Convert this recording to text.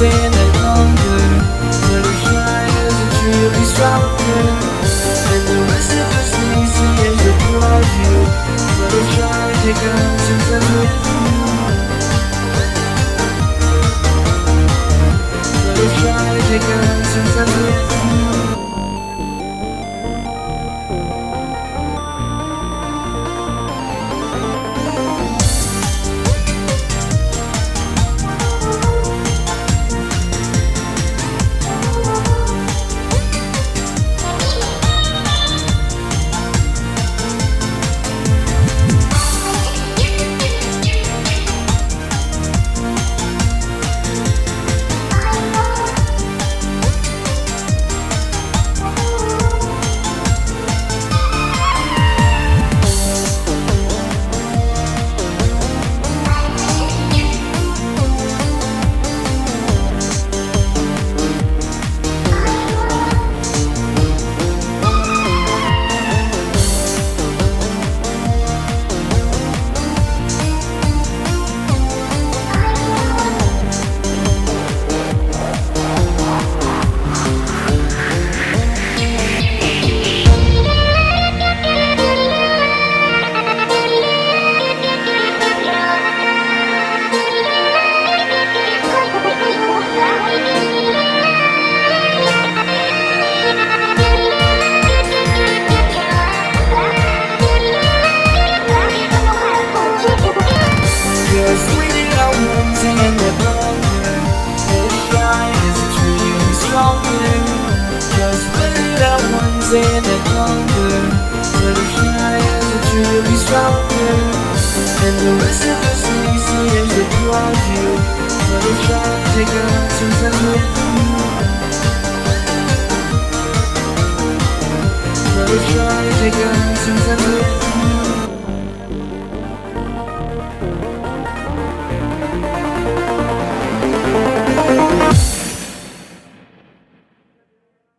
saying that longer. Fluttershy is a tree, be stronger. And the rest of us need saying that you are you. Fluttershy, take out some time with you. Fluttershy, take out some time with you. Saying that longer, Fluttershy is a tree, be stronger. And the rest of us need saying that you are you. Fluttershy, take out some time with you. Fluttershy, take out some time with you.